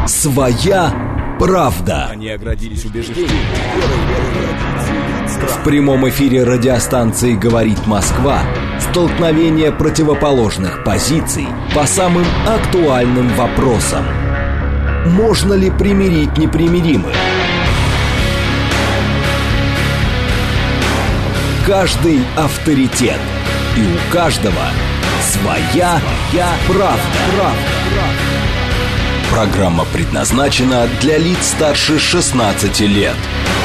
Своя правда. Они оградились убеждением. В прямом эфире радиостанции «Говорит Москва» столкновение противоположных позиций по самым актуальным вопросам. Можно ли примирить непримиримых? Каждый авторитет. И у каждого своя правда. Программа предназначена для лиц старше 16 лет.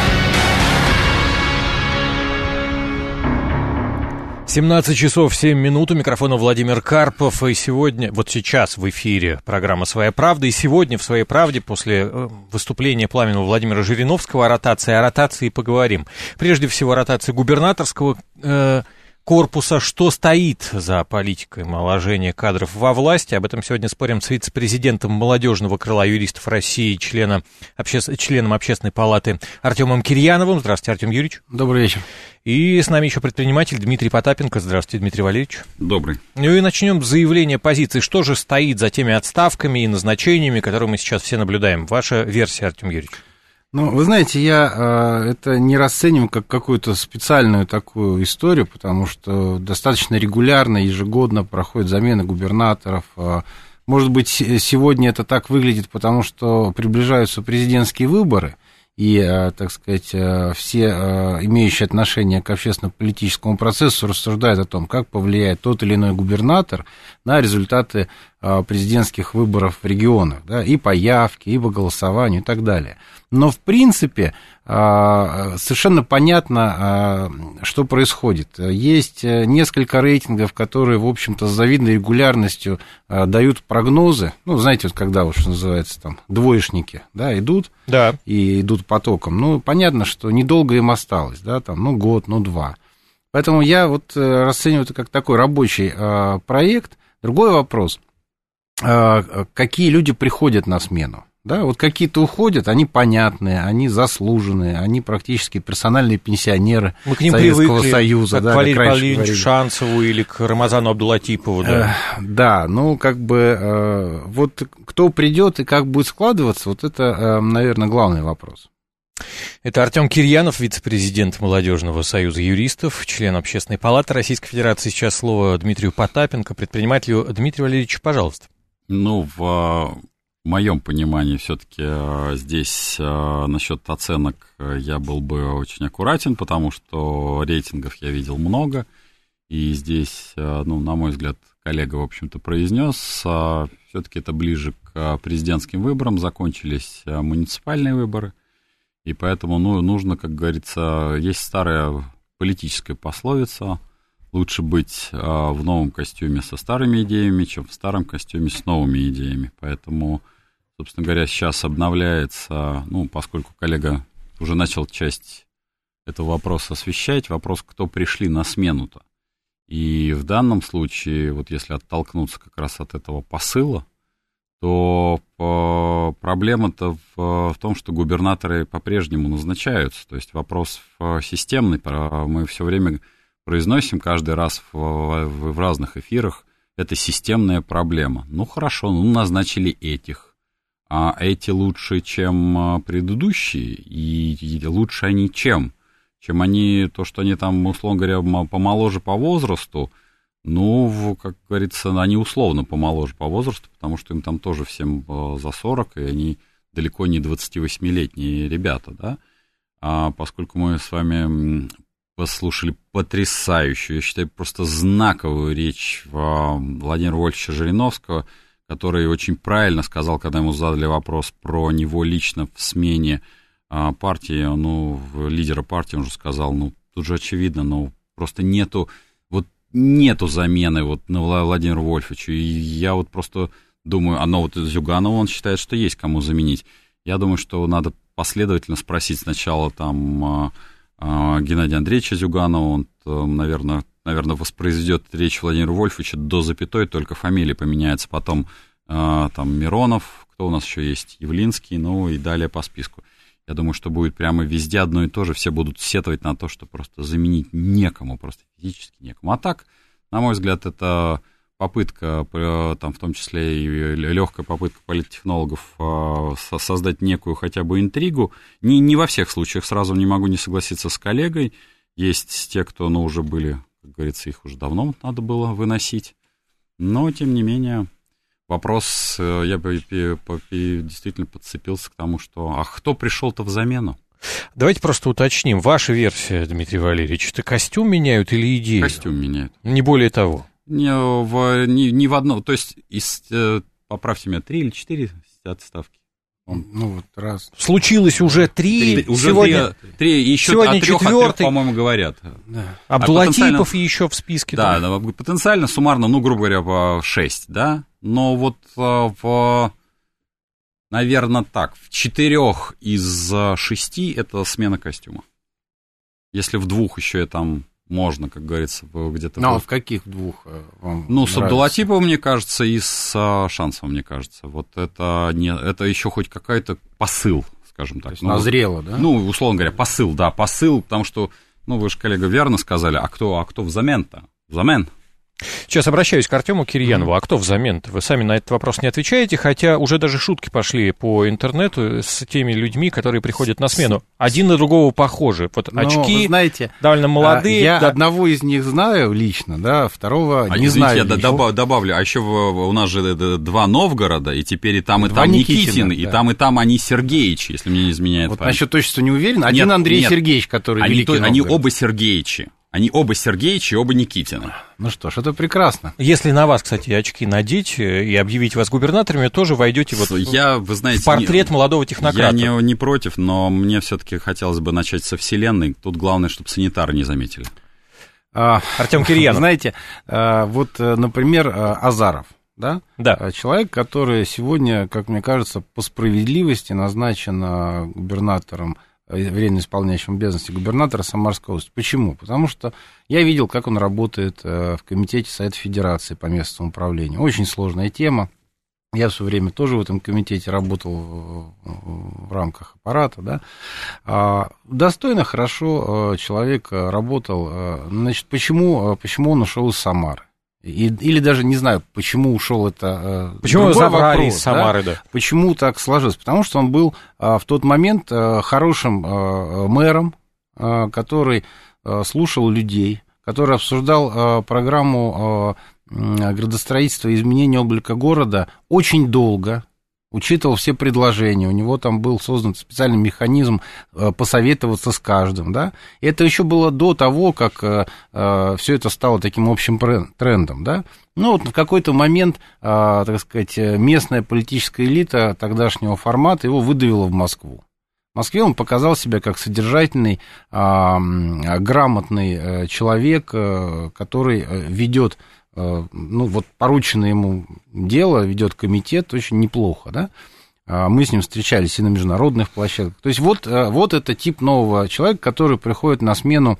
17 часов 7 минут. У микрофона Владимир Карпов. И сегодня, вот сейчас в эфире программа «Своя правда». И сегодня в «Своей правде» после выступления пламенного Владимира Жириновского о ротации поговорим. Прежде всего, о ротации губернаторского корпуса. Что стоит за политикой омоложения кадров во власти? Об этом сегодня спорим с вице-президентом молодежного крыла юристов России, членом Общественной палаты Артемом Кирьяновым. Здравствуйте, Артем Юрьевич. Добрый вечер. И с нами еще предприниматель Дмитрий Потапенко. Здравствуйте, Дмитрий Валерьевич. Добрый. Ну и начнем с заявления позиции. Что же стоит за теми отставками и назначениями, которые мы сейчас все наблюдаем? Ваша версия, Артем Юрьевич. Ну, вы знаете, я это не расцениваю как какую-то специальную такую историю, потому что достаточно регулярно, ежегодно проходят замены губернаторов. Может быть, сегодня это так выглядит, потому что приближаются президентские выборы, и, так сказать, все имеющие отношение к общественно-политическому процессу рассуждают о том, как повлияет тот или иной губернатор на результаты президентских выборов в регионах, да, и по явке, и по голосованию, и так далее. Но, в принципе, совершенно понятно, что происходит. Есть несколько рейтингов, которые, в общем-то, с завидной регулярностью дают прогнозы. Ну, знаете, вот когда, вот, что называется, там, двоечники, да, идут, да, и идут потоком. Ну, понятно, что недолго им осталось, да, там, ну, год, ну, два. Поэтому я вот расцениваю это как такой рабочий проект. Другой вопрос, какие люди приходят на смену. Да, вот какие-то уходят, они понятные, они заслуженные, они практически персональные пенсионеры Советского Союза. Как да, к Валерию Павловичу Шанцеву или к Рамазану Абдулатипову. Да, да, ну, как бы, вот кто придет и как будет складываться, вот это, наверное, главный вопрос. Это Артем Кирьянов, вице-президент Молодежного союза юристов, член Общественной палаты Российской Федерации. Сейчас слово Дмитрию Потапенко, предпринимателю. Дмитрий Валерьевич, пожалуйста. Ну, в моем понимании все-таки здесь насчет оценок я был бы очень аккуратен, потому что рейтингов я видел много, и здесь, ну, на мой взгляд, коллега, в общем-то, произнес, все-таки это ближе к президентским выборам, закончились муниципальные выборы, и поэтому, ну, нужно, как говорится, есть старая политическая пословица: лучше быть в новом костюме со старыми идеями, чем в старом костюме с новыми идеями. Поэтому, собственно говоря, сейчас обновляется, ну, поскольку коллега уже начал часть этого вопроса освещать, вопрос, кто пришли на смену-то. И в данном случае, вот если оттолкнуться как раз от этого посыла, то проблема-то в том, что губернаторы по-прежнему назначаются. То есть вопрос системный, мы все время произносим каждый раз в разных эфирах, это системная проблема. Ну, хорошо, ну, назначили этих, а эти лучше, чем предыдущие, и лучше они чем? Чем они, то, что они там, условно говоря, помоложе по возрасту, ну, как говорится, они условно помоложе по возрасту, потому что им там тоже всем за 40, и они далеко не 28-летние ребята, да? А поскольку мы с вами послушали потрясающую, я считаю, просто знаковую речь Владимира Вольфовича Жириновского, который очень правильно сказал, когда ему задали вопрос про него лично в смене партии, ну, лидера партии, он же сказал, ну, тут же очевидно, ну, просто нету замены вот на Владимиру Вольфовичу, и я вот просто думаю, вот Зюганова, он считает, что есть кому заменить. Я думаю, что надо последовательно спросить сначала там Геннадия Андреевича Зюганова, он, наверное, воспроизведет речь Владимира Вольфовича до запятой, только фамилия поменяется, потом там Миронов, кто у нас еще есть, Явлинский, ну и далее по списку. Я думаю, что будет прямо везде одно и то же, все будут сетовать на то, что просто заменить некому, просто физически некому. А так, на мой взгляд, это попытка, там, в том числе и легкая попытка политтехнологов создать некую хотя бы интригу. Не во всех случаях, сразу не могу не согласиться с коллегой. Есть те, кто, уже были, как говорится, их уже давно надо было выносить. Но, тем не менее, вопрос, я бы действительно подцепился к тому, что кто пришел-то в замену? Давайте просто уточним. Ваша версия, Дмитрий Валерьевич, это костюм меняют или идею? Костюм меняют. Не более того. Ни в одном, то есть, поправьте меня, 3 или 4 отставки. Раз. Случилось уже 3, сегодня 3, еще сегодня о 3, 4, по-моему, говорят. Да. Абдулатипов еще в списке. Да, потенциально, суммарно, грубо говоря, 6, да, но наверное, так, в 4 из 6 это смена костюма. Если в 2 еще там можно, как говорится, где-то... в каких 2 вам с Абдулатиповым, мне кажется, и с Шансовым, мне кажется. Это еще хоть какой-то посыл, скажем так. Назрело, да? Условно говоря, посыл, потому что, вы же, коллега, верно сказали, а кто взамен-то? Взамен? Сейчас обращаюсь к Артему Кирьянову. А кто взамен-то? Вы сами на этот вопрос не отвечаете, хотя уже даже шутки пошли по интернету с теми людьми, которые приходят на смену. Один на другого похожи. Очки, вы знаете, довольно молодые. Я одного из них знаю лично, второго не знаю. Я добавлю, а еще у нас же 2 Новгорода, и теперь и там Никитин, и там они Сергеевичи, если мне не изменяет память. Насчет точно не уверен. Один Андрей Сергеевич, который великий Новгород. Они оба Сергеевичи. Они оба Сергеевичи, оба Никитины. Что ж, это прекрасно. Если на вас, кстати, очки надеть и объявить вас губернаторами, тоже войдете в портрет молодого технократа. Я не против, но мне все-таки хотелось бы начать со Вселенной. Тут главное, чтобы санитары не заметили. Артем Кирьянов. Знаете, например, Азаров. Да? Человек, который сегодня, как мне кажется, по справедливости назначен губернатором, временно исполняющим обязанности губернатора Самарской области. Почему? Потому что я видел, как он работает в комитете Совета Федерации по местному управлению. Очень сложная тема. Я в свое время тоже в этом комитете работал в рамках аппарата. Да? Достойно, хорошо человек работал. Значит, почему он ушел из Самары? Или даже не знаю, почему ушел это. Почему забрали из Самары, да? Почему так сложилось? Потому что он был в тот момент хорошим мэром, который слушал людей, который обсуждал программу градостроительства и изменения облика города очень долго, учитывал все предложения, у него там был создан специальный механизм посоветоваться с каждым, да, и это еще было до того, как все это стало таким общим трендом, да, в какой-то момент, так сказать, местная политическая элита тогдашнего формата его выдавила в Москву. В Москве он показал себя как содержательный, грамотный человек, который ведет порученное ему дело, ведет комитет очень неплохо, да. Мы с ним встречались и на международных площадках. То есть вот это тип нового человека, который приходит на смену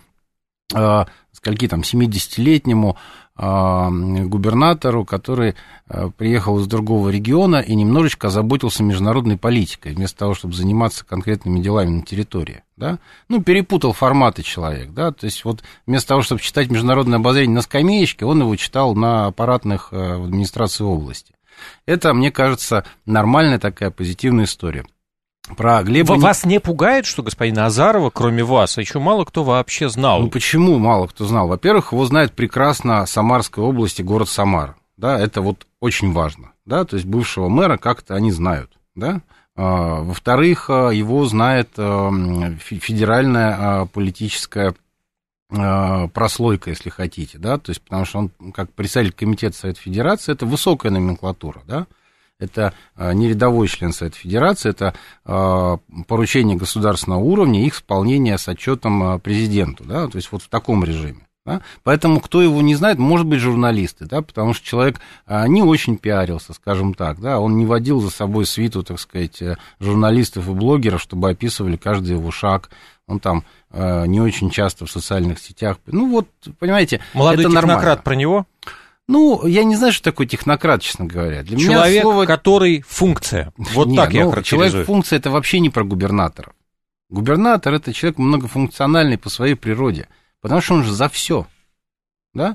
70-летнему губернатору, который приехал из другого региона и немножечко озаботился международной политикой, вместо того, чтобы заниматься конкретными делами на территории, да? Перепутал форматы человек, да, то есть вместо того, чтобы читать международное обозрение на скамеечке, он его читал на аппаратных в администрации области. Это, мне кажется, нормальная такая позитивная история. Про Глеба... Вас не пугает, что господина Азарова, кроме вас, еще мало кто вообще знал? Почему мало кто знал? Во-первых, его знает прекрасно Самарская область и город Самара. Да, это очень важно. Да, то есть бывшего мэра как-то они знают. Да? Во-вторых, его знает федеральная политическая прослойка, если хотите. Да? То есть, потому что он, как председатель комитета Совета Федерации, это высокая номенклатура, да? Это не рядовой член Совета Федерации, это поручение государственного уровня, их исполнение с отчетом президенту, да, то есть в таком режиме. Да? Поэтому, кто его не знает, может быть, журналисты, да, потому что человек не очень пиарился, скажем так, да, он не водил за собой свиту, так сказать, журналистов и блогеров, чтобы описывали каждый его шаг, он там не очень часто в социальных сетях, понимаете, молодой это технократ нормально. Про него? Я не знаю, что такое технократ, честно говоря. Для человек, меня который функция. Так я характеризую. Человек-функция – это вообще не про губернаторов. Губернатор – это человек многофункциональный по своей природе, потому что он же за все, да?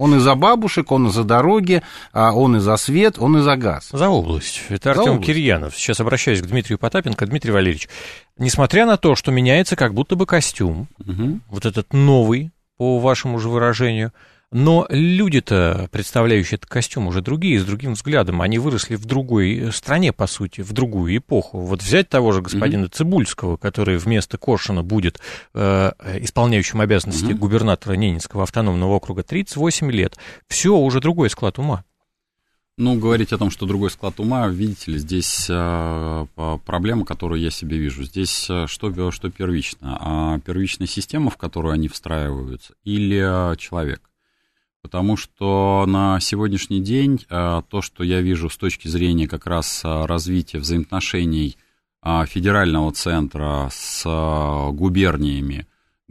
Он и за бабушек, он и за дороги, он и за свет, он и за газ. За область. Это Артем Кирьянов. Сейчас обращаюсь к Дмитрию Потапенко. Дмитрий Валерьевич, несмотря на то, что меняется как будто бы костюм, вот этот новый, по вашему же выражению, но люди-то, представляющие этот костюм, уже другие, с другим взглядом. Они выросли в другой стране, по сути, в другую эпоху. Вот взять того же господина Цыбульского, который вместо Коршуна будет исполняющим обязанности губернатора Ненецкого автономного округа 38 лет. Все, уже другой склад ума. Ну, говорить о том, что другой склад ума, видите ли, здесь проблема, которую я себе вижу. Здесь что первично? Первичная система, в которую они встраиваются, или человек? Потому что на сегодняшний день то, что я вижу с точки зрения как раз развития взаимоотношений федерального центра с губернии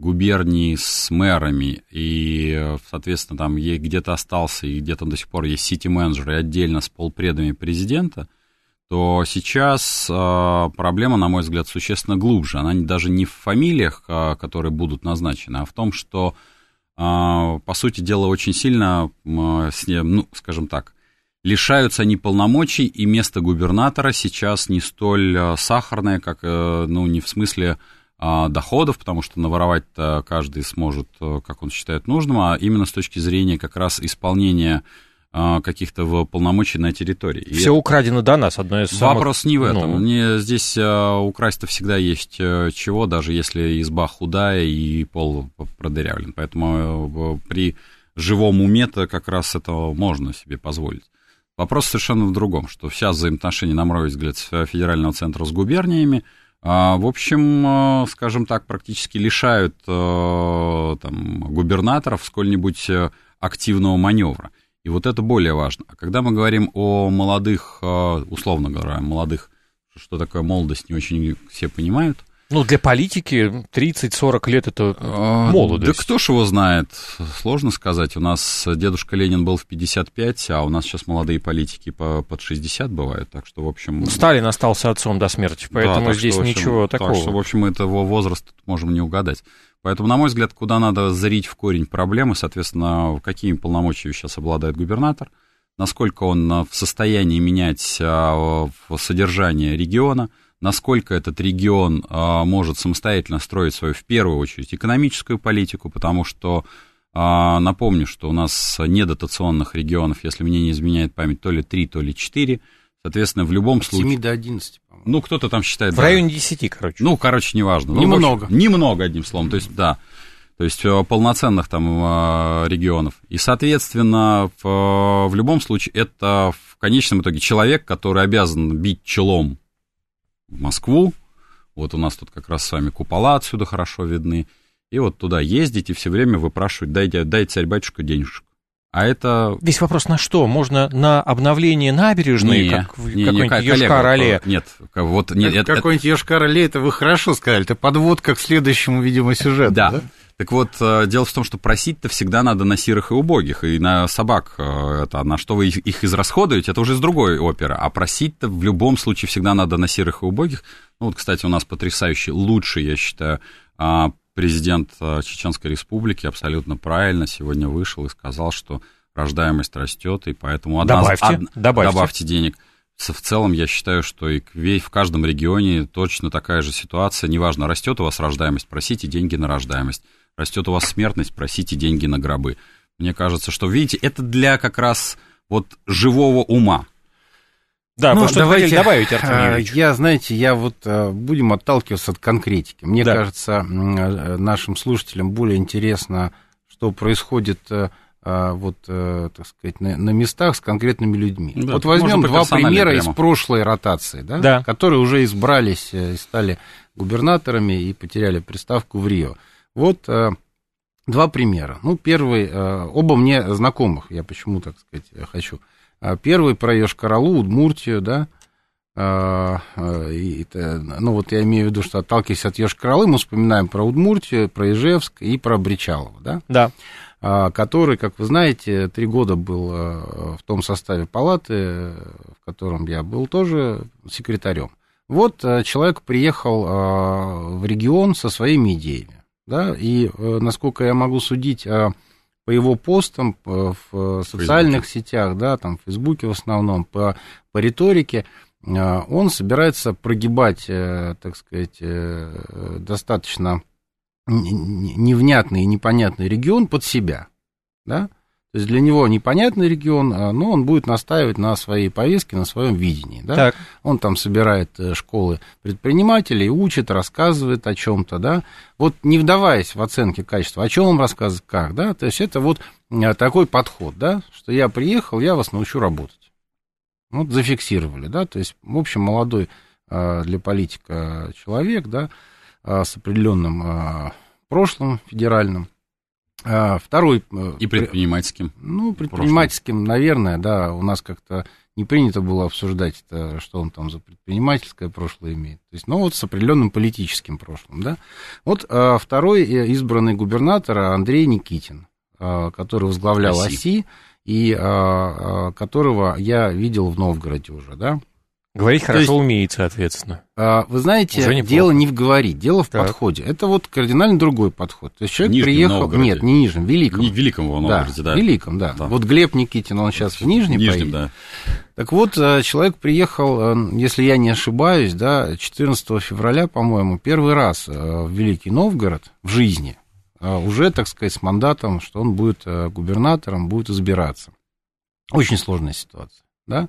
с мэрами, и, соответственно, там где-то остался, и где-то до сих пор есть сити-менеджеры отдельно с полпредами президента, то сейчас проблема, на мой взгляд, существенно глубже. Она даже не в фамилиях, которые будут назначены, а в том, что по сути дела, очень сильно, скажем так, лишаются они полномочий, и место губернатора сейчас не столь сахарное, как, не в смысле доходов, потому что наворовать-то каждый сможет, как он считает нужным, а именно с точки зрения как раз исполнения каких-то полномочий на территории. Все украдено до нас, одно из самых... Вопрос не в этом. Мне здесь украсть-то всегда есть чего, даже если изба худая и пол продырявлен. Поэтому при живом уме-то как раз это можно себе позволить. Вопрос совершенно в другом, что вся взаимоотношения, на мой взгляд, федерального центра с губерниями, в общем, скажем так, практически лишают губернаторов сколь-нибудь активного маневра. И вот это более важно. А когда мы говорим о молодых, условно говоря, молодых, что такое молодость, не очень все понимают. Ну, для политики 30-40 лет это молодость. Да кто ж его знает, сложно сказать. У нас дедушка Ленин был в 55, а у нас сейчас молодые политики под 60 бывают. Так что, в общем... Сталин остался отцом до смерти, поэтому да, здесь что, ничего такого. Так что, в общем, этого возраста можем не угадать. Поэтому, на мой взгляд, куда надо зарить в корень проблемы, соответственно, какими полномочиями сейчас обладает губернатор, насколько он в состоянии менять содержание региона, насколько этот регион может самостоятельно строить свою, в первую очередь, экономическую политику, потому что, напомню, что у нас недотационных регионов, если мне не изменяет память, то ли 3, то ли 4, соответственно, в любом случае... 7 до 11, по-моему. Ну, кто-то там считает... В районе 10, короче. Ну, короче, неважно. Немного. Немного, одним словом, то есть, да. То есть, полноценных там регионов. И, соответственно, в любом случае, это в конечном итоге человек, который обязан бить челом в Москву. Вот у нас тут как раз с вами купола отсюда хорошо видны. И вот туда ездить и все время выпрашивать, дай царь-батюшка денежек. А это... Весь вопрос на что? Можно на обновление набережной, как какой-нибудь Йошкар-Оле? Нет, вот... Нет, какой-нибудь Йошкар-Оле, это вы хорошо сказали, это подводка к следующему, видимо, сюжету, да? Так вот, дело в том, что просить-то всегда надо на сирых и убогих, и на собак, это, на что вы их израсходуете, это уже с другой оперы, а просить-то в любом случае всегда надо на сирых и убогих. Ну вот, кстати, у нас потрясающий, лучший, я считаю, президент Чеченской Республики абсолютно правильно сегодня вышел и сказал, что рождаемость растет, и поэтому добавьте денег. В целом, я считаю, что и в каждом регионе точно такая же ситуация. Неважно, растет у вас рождаемость, просите деньги на рождаемость. Растет у вас смертность, просите деньги на гробы. Мне кажется, что, видите, это для как раз вот живого ума. Да, ну, давайте добавить, Артем Юрьевич. Я вот будем отталкиваться от конкретики. Мне кажется, нашим слушателям более интересно, что происходит, так сказать, на местах с конкретными людьми. Да, вот возьмем два примера из прошлой ротации, которые уже избрались и стали губернаторами и потеряли приставку в Рио. Вот два примера. Ну, первый, оба мне знакомых, я почему, так сказать, хочу. Первый про Йошкар-Олу, Удмуртию, да, ну, вот я имею в виду, что отталкиваясь от Йошкар-Олы, мы вспоминаем про Удмуртию, про Ижевск и про Бричалово, да? Да. Который, как вы знаете, 3 года был в том составе палаты, в котором я был тоже секретарем. Вот человек приехал в регион со своими идеями, да, и, насколько я могу судить по его постам в социальных сетях, да, там, в Фейсбуке в основном, по риторике, он собирается прогибать, так сказать, достаточно невнятный и непонятный регион под себя, да. То есть для него непонятный регион, но он будет настаивать на своей повестке, на своем видении. Да? Он там собирает школы предпринимателей, учит, рассказывает о чем-то. Да? Вот не вдаваясь в оценки качества, о чем он рассказывает, как. Да? То есть это вот такой подход, да? Что я приехал, я вас научу работать. Вот зафиксировали. Да? То есть, в общем, молодой для политика человек, да, с определенным прошлым федеральным. Второй... И предпринимательским. Ну, предпринимательским, прошлым. Наверное, да, у нас как-то не принято было обсуждать, это, что он там за предпринимательское прошлое имеет. То есть, ну, вот с определенным политическим прошлым, да. Вот второй избранный губернатор Андрей Никитин, который возглавлял ОСИ, и которого я видел в Новгороде уже, да. Говорить хорошо умеет, соответственно. Вы знаете, дело не в говорить, дело в подходе. Это вот кардинально другой подход. То есть человек приехал... Новгороде. Нет, не Нижнем, Великом. Не в Великом в Новгороде, да. В Великом, да. Вот Глеб Никитин, он сейчас в Нижнем поедет. Да. Так вот, человек приехал, если я не ошибаюсь, да, 14 февраля, по-моему, первый раз в Великий Новгород в жизни, уже, так сказать, с мандатом, что он будет губернатором, будет избираться. Очень сложная ситуация,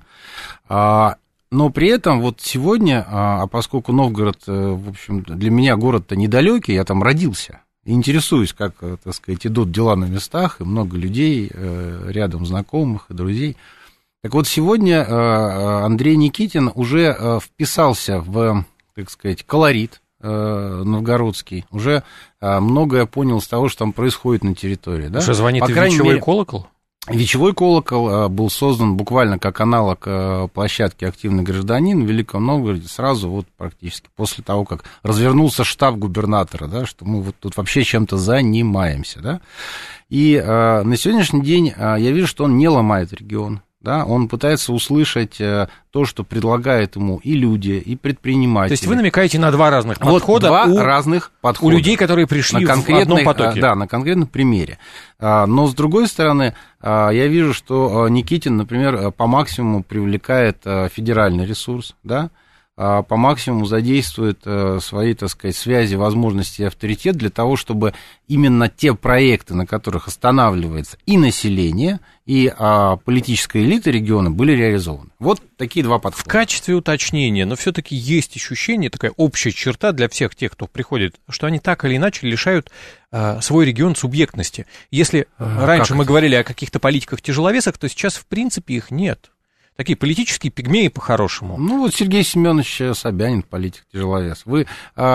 да. Но при этом вот сегодня, поскольку Новгород, в общем, для меня город-то недалекий, я там родился, интересуюсь, как, так сказать, идут дела на местах, и много людей рядом, знакомых и друзей. Так вот, сегодня Андрей Никитин уже вписался в, так сказать, колорит новгородский, уже многое понял с того, что там происходит на территории. Да? Уже звонит вечевой колокол? Вечевой колокол был создан буквально как аналог площадки «Активный гражданин» в Великом Новгороде сразу вот практически после того, как развернулся штаб губернатора, да, что мы вот тут вообще чем-то занимаемся. Да. И на сегодняшний день я вижу, что он не ломает регион. Да, он пытается услышать то, что предлагают ему и люди, и предприниматели. То есть вы намекаете на два разных подхода? Вот разных подхода. У людей, которые пришли в одном потоке. Да, на конкретном примере. Но, с другой стороны, я вижу, что Никитин, например, по максимуму привлекает федеральный ресурс, да, по максимуму задействует свои, так сказать, связи, возможности и авторитет для того, чтобы именно те проекты, на которых останавливается и население, и политическая элита региона, были реализованы. Вот такие два подхода. В качестве уточнения, но все-таки есть ощущение, такая общая черта для всех тех, кто приходит, что они так или иначе лишают свой регион субъектности. Если раньше мы говорили о каких-то политиках-тяжеловесах, то сейчас, в принципе, их нет. Такие политические пигмеи по-хорошему. Ну, вот Сергей Семенович Собянин, политик-тяжеловес. Вы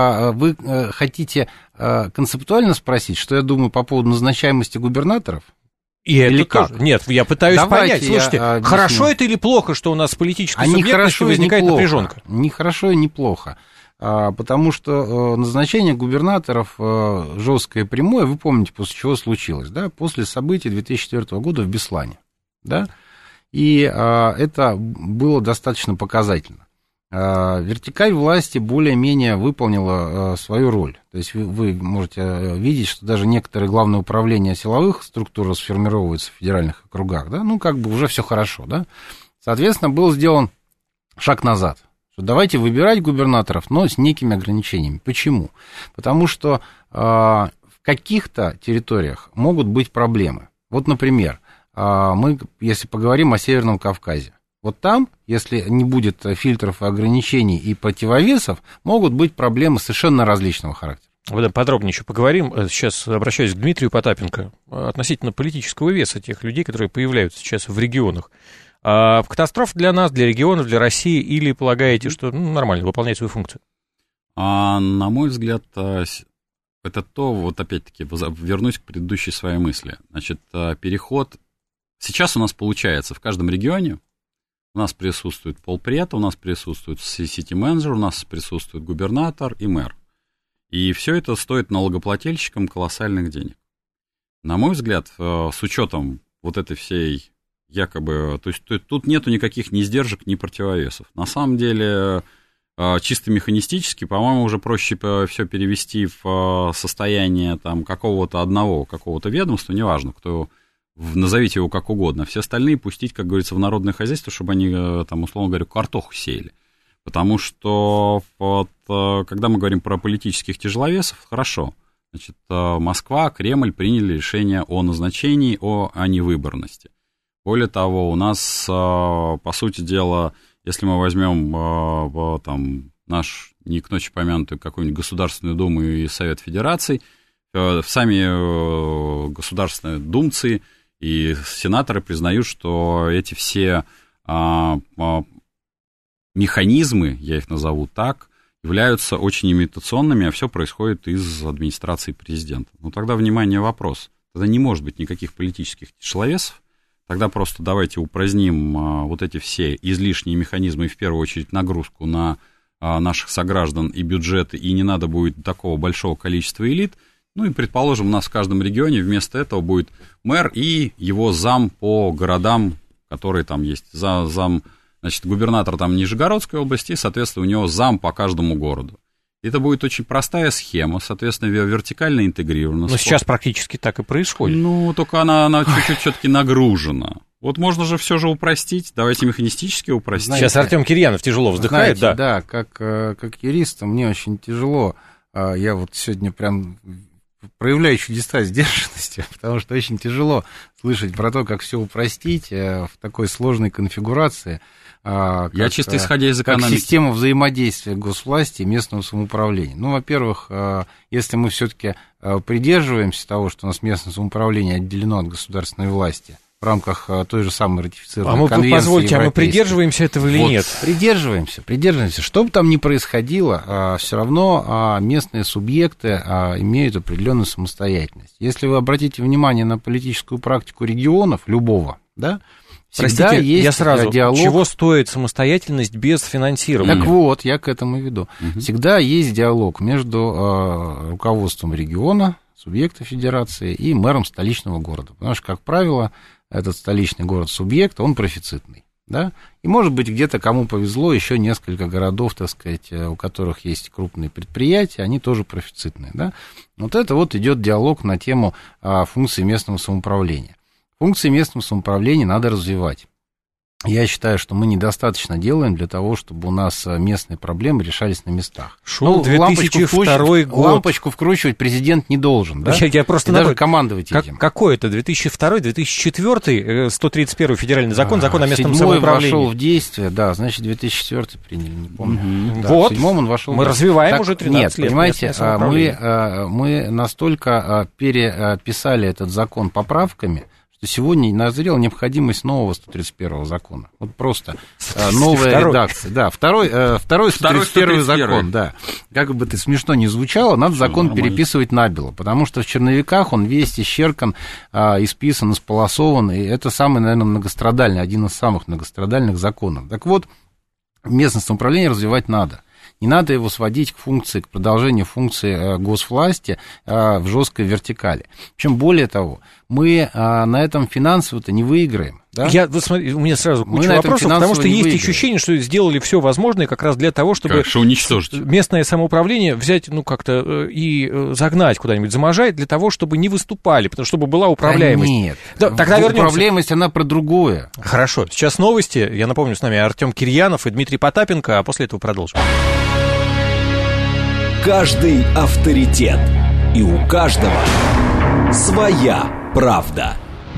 хотите концептуально спросить, что я думаю по поводу назначаемости губернаторов? И или это как? Тоже. Нет, я пытаюсь понять. Слушайте, хорошо это или плохо, что у нас с политической субъектностью возникает напряженка? Не хорошо и не плохо. Потому что назначение губернаторов жесткое и прямое, вы помните, после чего случилось, да? После событий 2004 года в Беслане, да? И это было достаточно показательно. Вертикаль власти более-менее выполнила свою роль. То есть вы можете видеть, что даже некоторые главные управления силовых структур сформировываются в федеральных округах. Да? Ну, как бы уже все хорошо. Да? Соответственно, был сделан шаг назад. Что давайте выбирать губернаторов, но с некими ограничениями. Почему? Потому что в каких-то территориях могут быть проблемы. Вот, например, мы, если поговорим о Северном Кавказе, вот там, если не будет фильтров и ограничений и противовесов, могут быть проблемы совершенно различного характера. Вот подробнее еще поговорим. Сейчас обращаюсь к Дмитрию Потапенко относительно политического веса тех людей, которые появляются сейчас в регионах. Катастрофа для нас, для регионов, для России, или полагаете, что нормально выполняет свою функцию? На мой взгляд, это то, вот опять-таки, вернусь к предыдущей своей мысли. Значит, переход... Сейчас у нас получается в каждом регионе у нас присутствует полпред, у нас присутствует сити-менеджер, у нас присутствует губернатор и мэр. И все это стоит налогоплательщикам колоссальных денег. На мой взгляд, с учетом вот этой всей якобы... То есть тут нету никаких ни сдержек, ни противовесов. На самом деле, чисто механистически, по-моему, уже проще все перевести в состояние там, какого-то одного, какого-то ведомства, неважно, кто назовите его как угодно, все остальные пустить, как говорится, в народное хозяйство, чтобы они, там, условно говоря, картоху сеяли. Потому что вот, когда мы говорим про политических тяжеловесов, хорошо, значит, Москва, Кремль приняли решение о назначении, о невыборности. Более того, у нас, по сути дела, если мы возьмем там, наш не к ночи помянутый какую-нибудь Государственную Думу и Совет Федераций, сами государственные думцы и сенаторы признают, что эти все механизмы, я их назову так, являются очень имитационными, а все происходит из администрации президента. Ну, тогда, внимание, вопрос. Тогда не может быть никаких политических тяжеловесов. Тогда просто давайте упраздним вот эти все излишние механизмы и, в первую очередь, нагрузку на наших сограждан и бюджеты, и не надо будет такого большого количества элит. Ну, и, предположим, у нас в каждом регионе вместо этого будет мэр и его зам по городам, которые там есть. Зам, значит, губернатор там Нижегородской области, и, соответственно, у него зам по каждому городу. Это будет очень простая схема, соответственно, вертикально интегрирована. Но сейчас практически так и происходит. Ну, только она чуть-чуть все-таки нагружена. Вот можно же все же упростить, давайте механистически упростить. Знаете, сейчас Артем Кирьянов тяжело вздыхает, знаете, да, как юрист, мне очень тяжело. Я вот сегодня прям проявляю чудеса сдержанности, потому что очень тяжело слышать про то, как все упростить в такой сложной конфигурации. Я чисто исходя из экономики. Как система взаимодействия госвласти и местного самоуправления. Ну, во-первых, если мы все-таки придерживаемся того, что у нас местное самоуправление отделено от государственной власти в рамках той же самой ратифицированной конвенции. Позвольте, мы придерживаемся этого или нет? Придерживаемся. Что бы там ни происходило, все равно местные субъекты имеют определенную самостоятельность. Если вы обратите внимание на политическую практику регионов, любого, да, всегда простите, есть я сразу, диалог. Чего стоит самостоятельность без финансирования? Так вот, я к этому и веду. Всегда есть диалог между руководством региона, субъекта федерации и мэром столичного города. Потому что, как правило, этот столичный город-субъект, он профицитный. Да? И, может быть, где-то кому повезло, еще несколько городов, так сказать, у которых есть крупные предприятия, они тоже профицитные. Да? Вот это вот идет диалог на тему функций местного самоуправления. Функции местного самоуправления надо развивать. Я считаю, что мы недостаточно делаем для того, чтобы у нас местные проблемы решались на местах. Шел 2002 год. Лампочку вкручивать президент не должен, да? Я просто даже командовать этим. Какой это? 2002, 2004, 131 федеральный закон, закон о местном самоуправлении. Вошел в действие, да, значит, 2004 приняли, не помню. Да, вот, в 7-м он вошел. Мы развиваем уже 13 лет. Понимаете, мы настолько переписали этот закон поправками, что сегодня назрела необходимость нового 131 закона. Вот просто новая редакция. Да, второй 131 закон, да. Как бы это смешно ни звучало, надо закон переписывать набело, потому что в черновиках он весь исчеркан, исписан, исполосован, и это самый, наверное, многострадальный, один из самых многострадальных законов. Так вот, местное самоуправление развивать надо. Не надо его сводить к продолжению функции госвласти в жесткой вертикали. Причем, более того, мы на этом финансово-то не выиграем. Да? У меня сразу куча вопросов, потому что есть ощущение, что сделали все возможное как раз для того, чтобы уничтожить местное самоуправление взять, как-то и загнать куда-нибудь, заможать, для того, чтобы не выступали, потому что чтобы была управляемость. Нет, тогда вернемся. Управляемость, она про другое. Хорошо, сейчас новости. Я напомню, с нами Артем Кирьянов и Дмитрий Потапенко, а после этого продолжим. Каждый авторитет. И у каждого своя правда.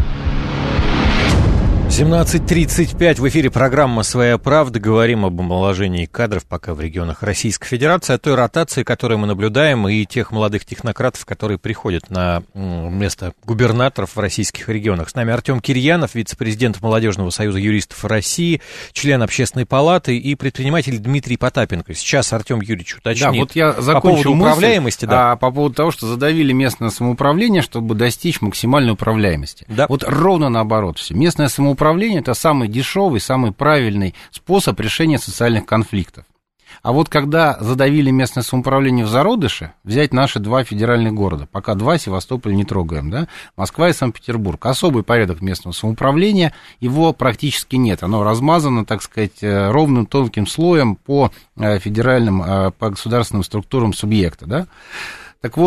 17:35 в эфире программа «Своя правда». Говорим об омоложении кадров пока в регионах Российской Федерации, о той ротации, которую мы наблюдаем, и тех молодых технократов, которые приходят на место губернаторов в российских регионах. С нами Артем Кирьянов, вице-президент Молодежного союза юристов России, член Общественной палаты и предприниматель Дмитрий Потапенко. Сейчас Артем Юрьевич уточнит. Да, вот я закончу по поводу управляемости. Да. По поводу того, что задавили местное самоуправление, чтобы достичь максимальной управляемости. Да. Вот ровно наоборот все. Местное самоуправление – это самый дешевый, самый правильный способ решения социальных конфликтов. А вот когда задавили местное самоуправление в зародыше, взять наши два федеральных города, пока два, Севастополь не трогаем, да, Москва и Санкт-Петербург, особый порядок местного самоуправления, его практически нет, оно размазано, так сказать, ровным тонким слоем по федеральным, по государственным структурам субъекта, да. Так вот,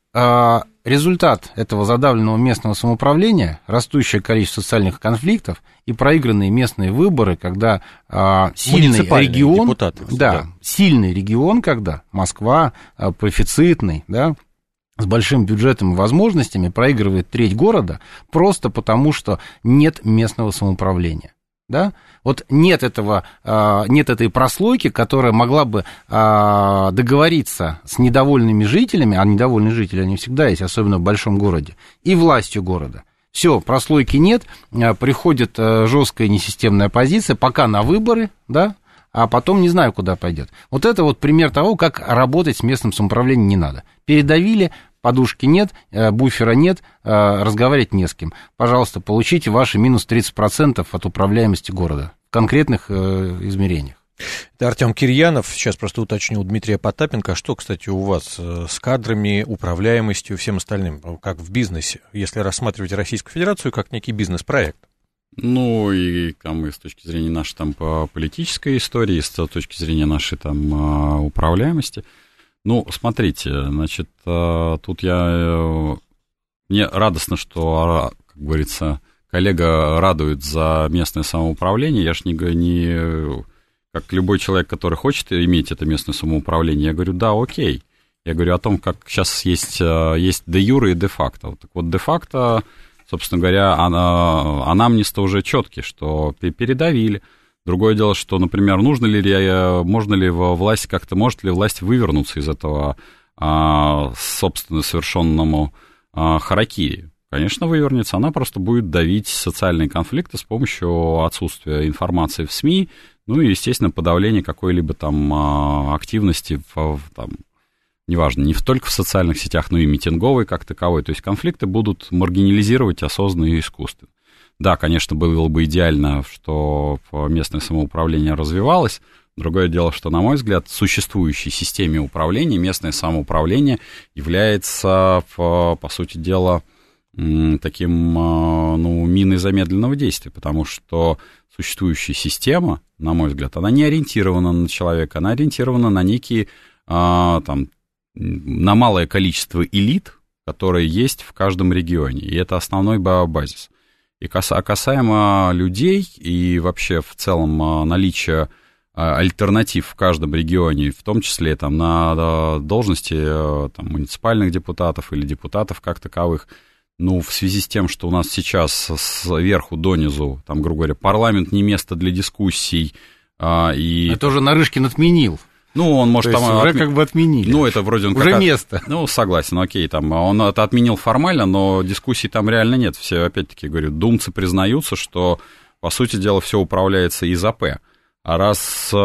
результат этого задавленного местного самоуправления, растущее количество социальных конфликтов и проигранные местные выборы, когда сильный регион, депутаты, сильный регион, когда Москва, профицитный, да, с большим бюджетом и возможностями проигрывает треть города просто потому, что нет местного самоуправления. Да? Вот нет этой прослойки, которая могла бы договориться с недовольными жителями, а недовольные жители, они всегда есть, особенно в большом городе, и властью города. Все, прослойки нет, приходит жесткая несистемная оппозиция, пока на выборы, да, а потом не знаю, куда пойдет. Вот это вот пример того, как работать с местным самоуправлением не надо. Передавили, подушки нет, буфера нет, разговаривать не с кем. Пожалуйста, получите ваши минус 30% от управляемости города в конкретных измерениях. Это Артем Кирьянов, сейчас просто уточнил Дмитрия Потапенко. А что, кстати, у вас с кадрами, управляемостью и всем остальным, как в бизнесе, если рассматривать Российскую Федерацию как некий бизнес-проект? Ну, и там, и с точки зрения нашей там политической истории, и с точки зрения нашей там управляемости. Ну, смотрите, значит, тут мне радостно, что, как говорится, коллега радует за местное самоуправление. Я ж не как любой человек, который хочет иметь это местное самоуправление, я говорю, да, окей. Я говорю о том, как сейчас есть де юре и де факто. Так вот, де факто, собственно говоря, анамнез-то уже четкий, что передавили. Другое дело, что, например, может ли власть вывернуться из этого, собственно, совершенному харакири? Конечно, вывернется. Она просто будет давить социальные конфликты с помощью отсутствия информации в СМИ, ну и, естественно, подавления какой-либо там активности, неважно, не только в социальных сетях, но и митинговой как таковой. То есть конфликты будут маргинализировать осознанно и искусственно. Да, конечно, было бы идеально, что местное самоуправление развивалось. Другое дело, что, на мой взгляд, в существующей системе управления местное самоуправление является, по сути дела, таким, миной замедленного действия, потому что существующая система, на мой взгляд, она не ориентирована на человека, она ориентирована на некие, на малое количество элит, которые есть в каждом регионе, и это основной базис. И касаемо людей и вообще в целом наличия альтернатив в каждом регионе, в том числе там, на должности там, муниципальных депутатов или депутатов как таковых, в связи с тем, что у нас сейчас сверху донизу, там, грубо говоря, парламент не место для дискуссий. Это уже Нарышкин отменил. Он может там... уже как бы отменили. Это вроде он уже место. Согласен, окей, там, он это отменил формально, но дискуссий там реально нет. Все, опять-таки, говорю, думцы признаются, что, по сути дела, все управляется из АП. А раз,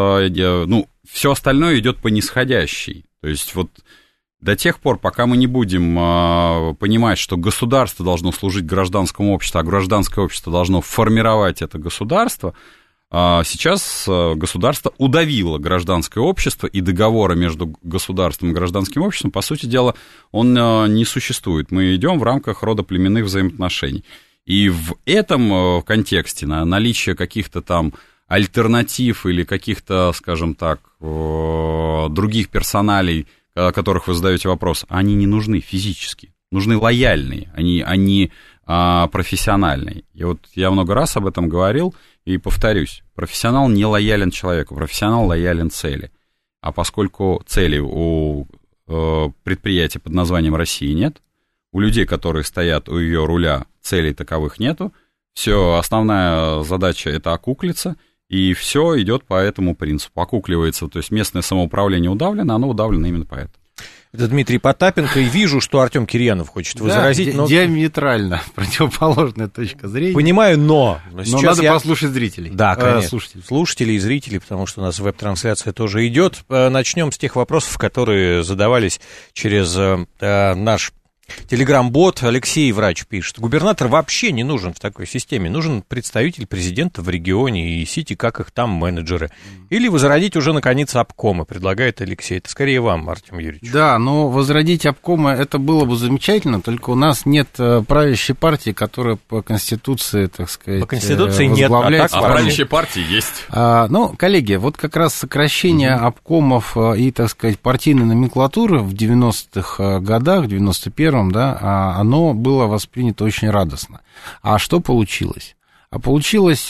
все остальное идет по нисходящей. То есть, вот до тех пор, пока мы не будем понимать, что государство должно служить гражданскому обществу, а гражданское общество должно формировать это государство, сейчас государство удавило гражданское общество, и договора между государством и гражданским обществом, по сути дела, он не существует. Мы идем в рамках родоплеменных взаимоотношений. И в этом контексте наличие каких-то там альтернатив или каких-то, скажем так, других персоналей, о которых вы задаете вопрос, они не нужны физически, нужны лояльные, они профессиональные. И вот я много раз об этом говорил и повторюсь, профессионал не лоялен человеку, профессионал лоялен цели. А поскольку цели у предприятия под названием России нет, у людей, которые стоят у ее руля, целей таковых нету, все, основная задача это окуклиться, и все идет по этому принципу. Окукливается, то есть местное самоуправление удавлено, оно удавлено именно поэтому. Это Дмитрий Потапенко, и вижу, что Артем Кирьянов хочет возразить. Но... диаметрально противоположная точка зрения. Понимаю, но надо послушать зрителей. Да, конечно. Слушателей и зрителей, потому что у нас веб-трансляция тоже идет. Начнем с тех вопросов, которые задавались через наш Телеграм-бот Алексей Врач пишет: губернатор вообще не нужен в такой системе. Нужен представитель президента в регионе и сети, как их там менеджеры. Или возродить уже, наконец, обкомы, предлагает Алексей. Это скорее вам, Артем Юрьевич. Да, но возродить обкомы, это было бы замечательно, только у нас нет правящей партии, которая по Конституции, так сказать, по Конституции нет, а правящей партии есть. Коллеги, вот как раз сокращение обкомов и, так сказать, партийной номенклатуры в 90-х годах, в 91-м, да, оно было воспринято очень радостно. А что получилось? А получилась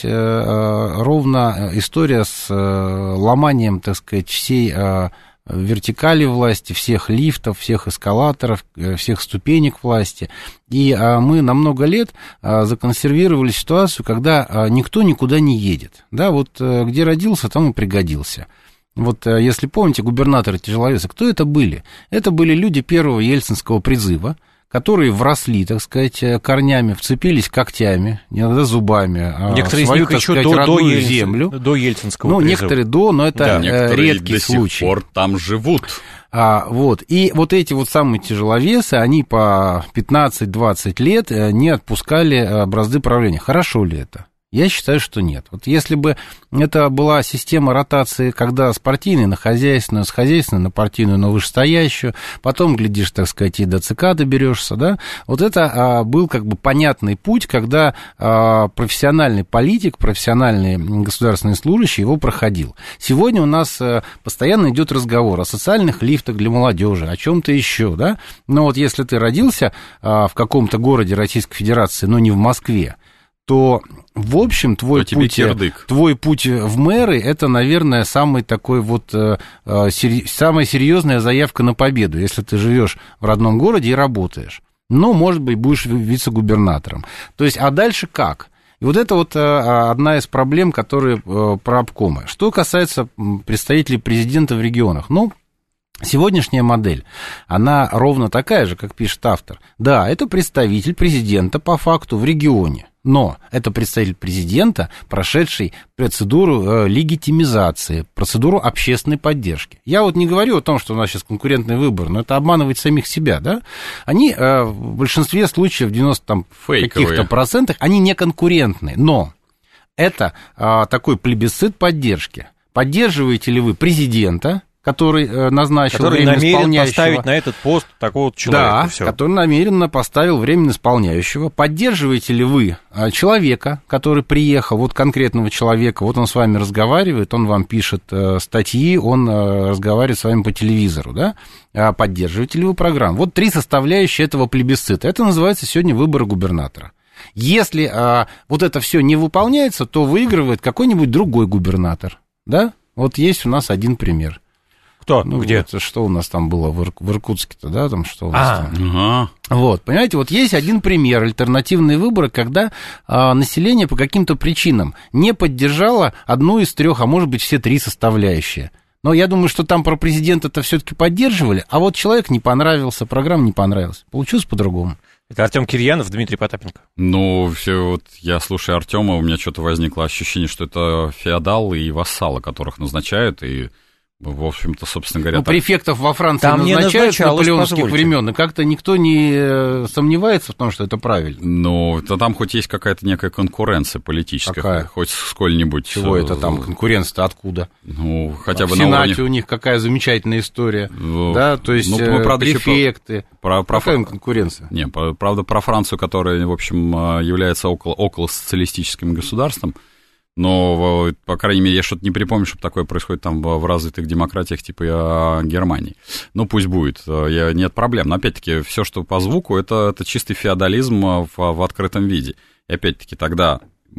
ровно история с ломанием, так сказать, всей вертикали власти, всех лифтов, всех эскалаторов, всех ступенек власти. И мы на много лет законсервировали ситуацию, когда никто никуда не едет. Да, вот где родился, там и пригодился. Вот если помните, губернаторы тяжеловесы, кто это были? Это были люди первого ельцинского призыва, которые вросли, так сказать, корнями, вцепились когтями, иногда зубами, некоторые в свою, из них так сказать, родную землю. До ельцинского призыва. Некоторые но это редкий случай. До сих пор там живут. И вот эти вот самые тяжеловесы, они по 15-20 лет не отпускали бразды правления. Хорошо ли это? Я считаю, что нет. Вот если бы это была система ротации, когда с партийной на хозяйственную, с хозяйственной на партийную, на вышестоящую, потом, глядишь, так сказать, и до ЦК доберешься, да, вот это был как бы понятный путь, когда профессиональный политик, профессиональный государственный служащий его проходил. Сегодня у нас постоянно идет разговор о социальных лифтах для молодежи, о чем-то еще, да, но вот если ты родился в каком-то городе Российской Федерации, но не в Москве, то, в общем, твой путь в мэры, это, наверное, самый такой вот, самая серьезная заявка на победу, если ты живешь в родном городе и работаешь. Ну, может быть, будешь вице-губернатором. То есть, а дальше как? И вот это вот одна из проблем, которые про обкомы. Что касается представителей президента в регионах, сегодняшняя модель, она ровно такая же, как пишет автор. Да, это представитель президента по факту в регионе, но это представитель президента, прошедший процедуру легитимизации, процедуру общественной поддержки. Я вот не говорю о том, что у нас сейчас конкурентный выбор, но это обманывать самих себя, да? Они в большинстве случаев, в 90 каких-то процентах, они не конкурентны, но это такой плебисцит поддержки. Поддерживаете ли вы президента, который назначил временно исполняющего. Который намерен поставить на этот пост такого человека. Да, который намеренно поставил временно исполняющего. Поддерживаете ли вы человека, который приехал, вот конкретного человека, вот он с вами разговаривает, он вам пишет статьи, он разговаривает с вами по телевизору, да? Поддерживаете ли вы программу? Вот 3 составляющие этого плебисцита. Это называется сегодня выборы губернатора. Если вот это все не выполняется, то выигрывает какой-нибудь другой губернатор, да? Вот есть у нас один пример. Кто? Где? Вот, что у нас там было в Иркутске-то, да, там что у нас там? Вот, понимаете, вот есть один пример, альтернативные выборы, когда население по каким-то причинам не поддержало одну из 3, а может быть все 3 составляющие. Но я думаю, что там про президента-то все-таки поддерживали, а вот человек не понравился, программа не понравилась. Получилось по-другому. Это Артем Кирьянов, Дмитрий Потапенко. Все вот я слушаю Артема, у меня что-то возникло ощущение, что это феодалы и вассалы, которых назначают, и в общем-то, собственно говоря... префектов во Франции там назначают с наполеоновских времен, и как-то никто не сомневается в том, что это правильно. Там хоть есть какая-то некая конкуренция политическая. Какая? Хоть сколь-нибудь... Чего это там? Конкуренция-то откуда? Хотя бы в Сенате на уровне... у них какая замечательная история. Да, то есть префекты. Какая конкуренция? Не, правда, про Францию, которая, в общем, является около социалистическим государством, но, по крайней мере, я что-то не припомню, чтобы такое происходит там в развитых демократиях типа Германии. Пусть будет, нет проблем. Но, опять-таки, все, что по звуку, это чистый феодализм в открытом виде. И, опять-таки, тогда,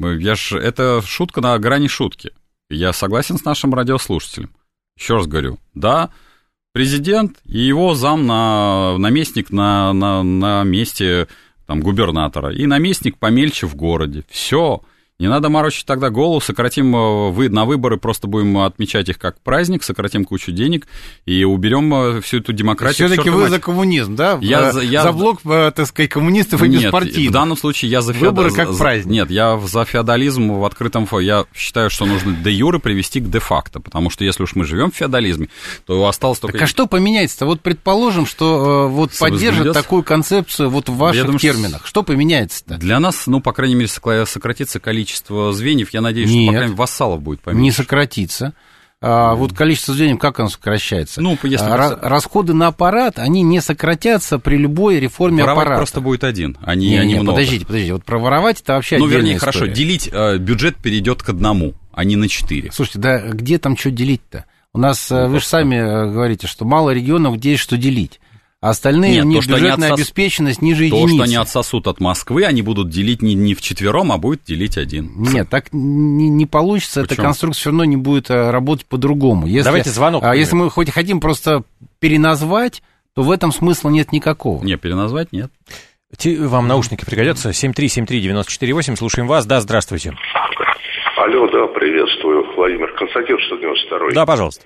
это шутка на грани шутки. Я согласен с нашим радиослушателем. Еще раз говорю, да, президент и его наместник на месте там, губернатора, и наместник помельче в городе. Все. Не надо морочить тогда голову, сократим на выборы, просто будем отмечать их как праздник, сократим кучу денег и уберем всю эту демократию. Все-таки вы за коммунизм, да? За блок, так сказать, коммунистов и беспартийных. Нет, в данном случае я за выборы как праздник. Нет, я за феодализм в открытом фоне. Я считаю, что нужно де-юре привести к де-факто, потому что если уж мы живем в феодализме, то осталось только... Так а что поменяется-то? Вот предположим, что вот поддержат такую концепцию вот в ваших терминах. Что поменяется-то? Для нас, по крайней мере, сократится количество звеньев, я надеюсь, что, по крайней мере, вассалов будет поменьше. Не сократится. Вот количество звеньев, как оно сокращается? Если расходы на аппарат, они не сократятся при любой реформе аппарата. Воровать просто будет один, а не много. Подождите, вот проворовать это вообще отдельная история. Хорошо, делить бюджет перейдет к 1, а не на 4. Слушайте, да где там что делить-то? У нас, вы же сами говорите, что мало регионов, где есть что делить. А остальные, у них бюджетная обеспеченность ниже единицы. То, что они отсосут от Москвы, они будут делить не вчетвером, а будет делить 1. Нет, так не получится. Почему? Эта конструкция все равно не будет работать по-другому. Давайте звонок. Если мы хоть хотим просто переназвать, то в этом смысла нет никакого. Не, переназвать нет. Вам наушники пригодятся? 7373948, слушаем вас. Да, здравствуйте. Алло, да, приветствую, Владимир. Константин 192. Да, пожалуйста.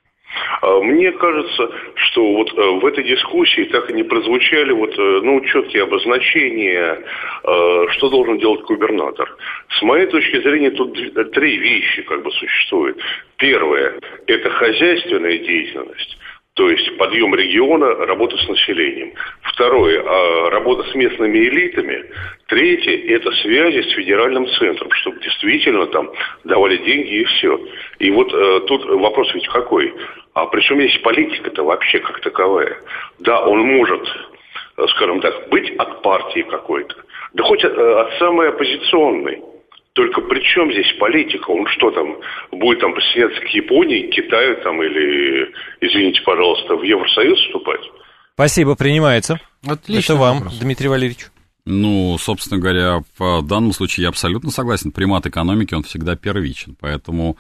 Мне кажется, что вот в этой дискуссии так и не прозвучали четкие обозначения, что должен делать губернатор. С моей точки зрения, тут 3 вещи существуют. Первое – это хозяйственная деятельность. То есть подъем региона, работа с населением. Второе – работа с местными элитами. Третье – это связи с федеральным центром, чтобы действительно там давали деньги и все. И вот тут вопрос ведь какой? А при чем здесь политика-то вообще как таковая? Да, он может, скажем так, быть от партии какой-то, да хоть от самой оппозиционной. Только при чем здесь политика? Он что там, будет там присоединяться к Японии, к Китаю там или, извините, пожалуйста, в Евросоюз вступать? Спасибо, принимается. Отлично. Это вам, вопрос. Дмитрий Валерьевич. Собственно говоря, в данном случае я абсолютно согласен. Примат экономики, он всегда первичен. Поэтому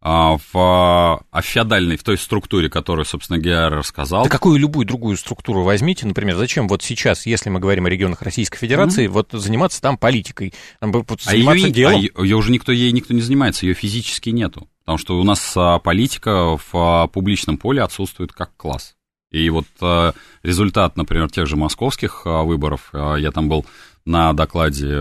в феодальной, в той структуре, которую, собственно, я рассказал... Да какую любую другую структуру возьмите, например, зачем вот сейчас, если мы говорим о регионах Российской Федерации, вот заниматься там политикой, заниматься делом? Ей никто не занимается, ее физически нету. Потому что у нас политика в публичном поле отсутствует как класс. И вот результат, например, тех же московских выборов, я там был на докладе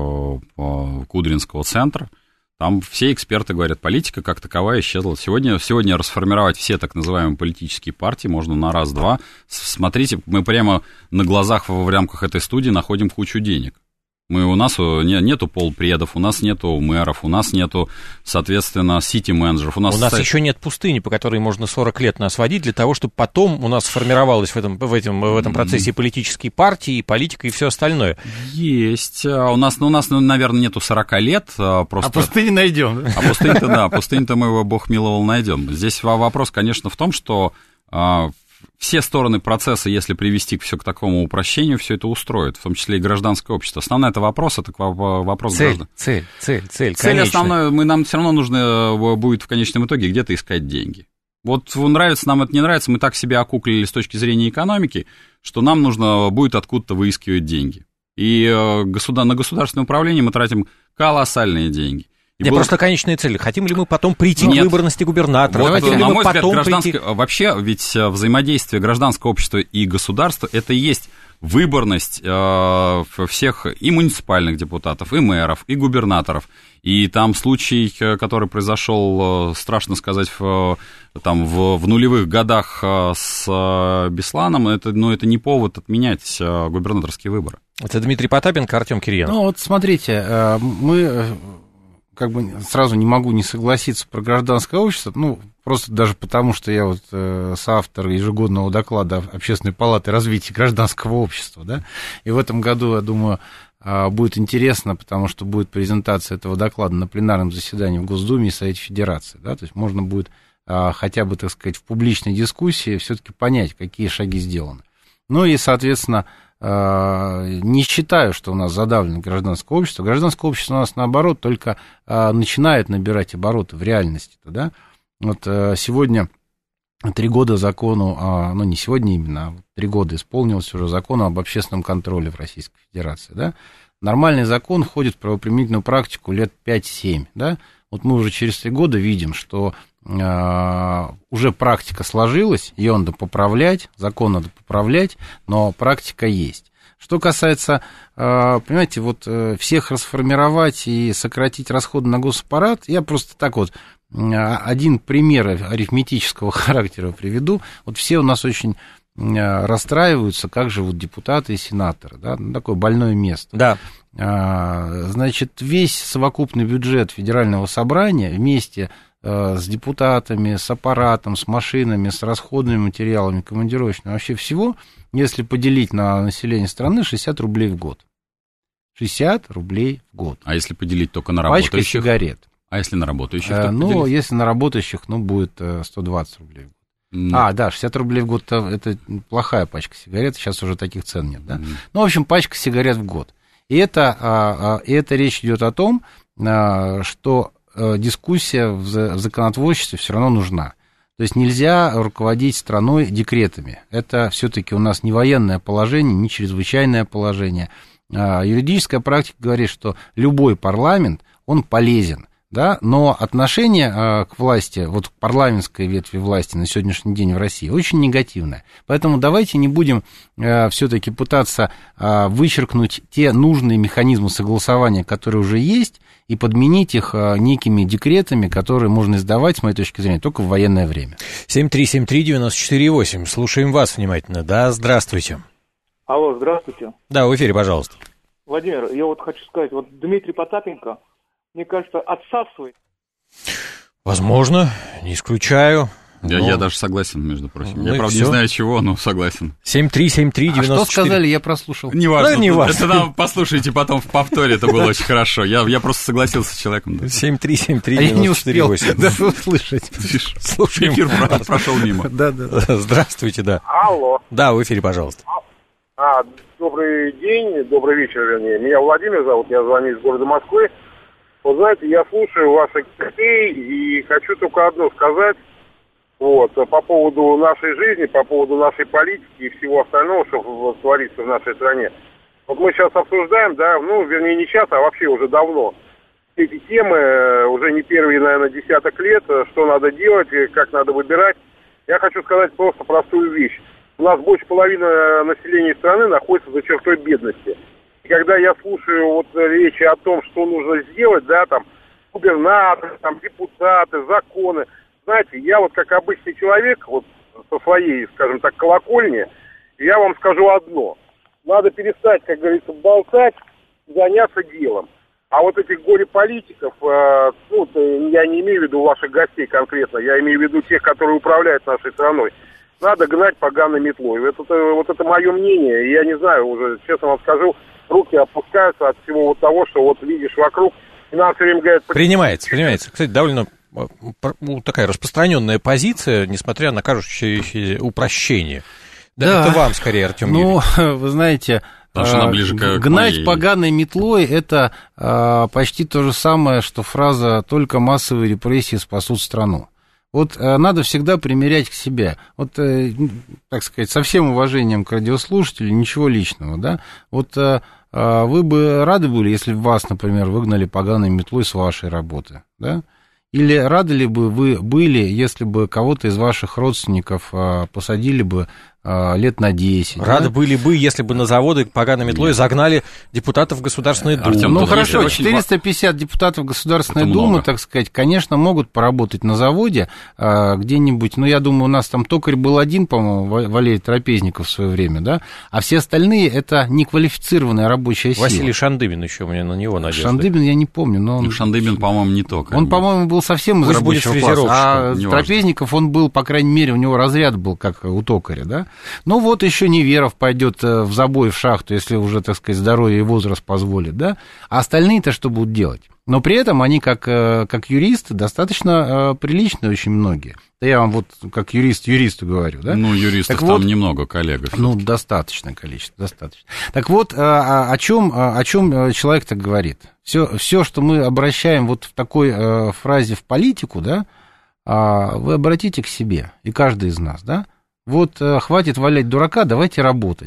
Кудринского центра, там все эксперты говорят, политика как таковая исчезла. Сегодня расформировать все так называемые политические партии можно на раз-два. Смотрите, мы прямо на глазах в рамках этой студии находим кучу денег. У нас нету полпредов, у нас нету мэров, у нас нету, соответственно, сити-менеджеров. У нас еще нет пустыни, по которой можно 40 лет нас водить, для того, чтобы потом у нас сформировалась в этом процессе политические партии, политика и все остальное. Есть. У нас, наверное, нету 40 лет. Просто... А пустыни найдем. Пустынь-то мы его, Бог миловал, найдем. Здесь вопрос, конечно, в том, что все стороны процесса, если привести все к такому упрощению, все это устроит, в том числе и гражданское общество. Основной это вопрос граждан. Цель, Цель основная, нам все равно нужно будет в конечном итоге где-то искать деньги. Вот нравится нам это, не нравится, мы так себя окуклили с точки зрения экономики, что нам нужно будет откуда-то выискивать деньги. И на государственное управление мы тратим колоссальные деньги. Просто конечная цель. Хотим ли мы потом прийти к выборности губернатора? Вот, на мой взгляд, вообще, ведь взаимодействие гражданского общества и государства, это и есть выборность всех и муниципальных депутатов, и мэров, и губернаторов. И там случай, который произошел, страшно сказать, в нулевых годах с Бесланом, это не повод отменять губернаторские выборы. Это Дмитрий Потапенко, Артем Кириенов. Смотрите, мы... сразу не могу не согласиться про гражданское общество, просто даже потому, что я соавтор ежегодного доклада Общественной палаты развития гражданского общества, да, и в этом году, я думаю, будет интересно, потому что будет презентация этого доклада на пленарном заседании в Госдуме и Совете Федерации, да, то есть можно будет хотя бы, так сказать, в публичной дискуссии все-таки понять, какие шаги сделаны. И, соответственно, не считаю, что у нас задавлено гражданское общество. Гражданское общество у нас, наоборот, только начинает набирать обороты в реальности. Да? Сегодня 3 года закону, не сегодня именно, а 3 года исполнилось уже закону об общественном контроле в Российской Федерации. Да? Нормальный закон входит в правоприменительную практику лет 5-7, да? Вот мы уже через 3 года видим, что уже практика сложилась, ее надо поправлять, закон надо поправлять, но практика есть. Что касается, понимаете, вот всех расформировать и сократить расходы на госаппарат, я просто так вот один пример арифметического характера приведу. Вот все у нас очень расстраиваются, как живут депутаты и сенаторы, да, такое больное место. Да. Значит, весь совокупный бюджет Федерального собрания вместе с депутатами, с аппаратом, с машинами, с расходными материалами, командировочными, вообще всего, если поделить на население страны, 60 рублей в год. 60 рублей в год. А если поделить только на работающих? Пачка сигарет. А если на работающих? Ну, если на работающих, будет 120 рублей в год. Да, 60 рублей в год это плохая пачка сигарет, сейчас уже таких цен нет, да? Ну, в общем, пачка сигарет в год. И это речь идет о том, что дискуссия в законотворчестве все равно нужна. То есть нельзя руководить страной декретами. Это все-таки у нас не военное положение, не чрезвычайное положение. Юридическая практика говорит, что любой парламент, он полезен. Да, но отношение к власти, вот к парламентской ветви власти на сегодняшний день в России очень негативное. Поэтому давайте не будем все-таки пытаться вычеркнуть те нужные механизмы согласования, которые уже есть, и подменить их некими декретами, которые можно издавать, с моей точки зрения, только в военное время. 7373948. Слушаем вас внимательно. Да, здравствуйте. Алло, здравствуйте. Да, в эфире, пожалуйста. Владимир, я вот хочу сказать, вот Дмитрий Потапенко, мне кажется, отсасывает. Возможно, не исключаю. Я даже согласен, между прочим. Я, правда, не знаю чего, но согласен. 7373948. А что сказали, я прослушал. Неважно. Не важно. Это нам послушайте потом в повторе, это было очень хорошо. Я просто согласился с человеком. 7373948. А я не успел даже услышать. Слушаем. Эфир прошел мимо. Да. Здравствуйте, да. Алло. Да, в эфире, пожалуйста. Добрый день, добрый вечер, вернее. Меня Владимир зовут, я звоню из города Москвы. Вот знаете, я слушаю ваших гостей и хочу только одно сказать, вот, по поводу нашей жизни, по поводу нашей политики и всего остального, что творится в нашей стране. Вот мы сейчас обсуждаем, да, вернее, не сейчас, а вообще уже давно. Эти темы уже не первые, наверное, десяток лет, что надо делать, как надо выбирать. Я хочу сказать просто простую вещь. У нас больше половины населения страны находится за чертой бедности. И когда я слушаю вот речи о том, что нужно сделать, да, там, губернаторы, там, депутаты, законы, знаете, я вот как обычный человек, вот со своей, скажем так, колокольни, я вам скажу одно. Надо перестать, как говорится, болтать, заняться делом. А вот этих горе-политиков, я не имею в виду ваших гостей конкретно, я имею в виду тех, которые управляют нашей страной, надо гнать поганой метлой. Вот это мое мнение, и я не знаю, уже, честно вам скажу, руки опускаются от всего вот того, что вот видишь вокруг, и нам все время говорят... Принимается. Кстати, довольно такая распространенная позиция, несмотря на кажущееся упрощение. Да. Это вам скорее, Артем Юрьевич. Вы знаете... Гнать поганой метлой — это почти то же самое, что фраза «только массовые репрессии спасут страну». Вот надо всегда примерять к себе. Вот, так сказать, со всем уважением к радиослушателю, ничего личного, да. Вот вы бы рады были, если бы вас, например, выгнали поганой метлой с вашей работы, да? Или рады ли бы вы были, если бы кого-то из ваших родственников посадили бы лет на 10? Рады были бы, если бы на заводы поганой метлой загнали депутатов Государственной Думы. Артем, хорошо, 450 депутатов Государственной Думы, так сказать, конечно, могут поработать на заводе где-нибудь. Я думаю, у нас там токарь был один, по-моему, Валерий Трапезников в свое время, да? А все остальные — это неквалифицированная рабочая сила. Василий Шандыбин еще, у меня на него надежда. Шандыбин я не помню, но он... Шандыбин, по-моему, не токарь. Он, по-моему, был совсем из рабочего класса. А Трапезников, он был, по крайней мере, у него разряд был, как у токаря, да? Вот еще Неверов пойдет в забой в шахту, если уже, так сказать, здоровье и возраст позволит, да? А остальные-то что будут делать? Но при этом они, как юристы, достаточно приличные очень многие. Да я вам вот как юристу говорю, да? Юристов так там немного, коллег. Достаточное количество, достаточно. Так вот, о чем человек-то говорит? Все, что мы обращаем вот в такой фразе в политику, да, вы обратите к себе, и каждый из нас, да? Вот хватит валять дурака, давайте работать.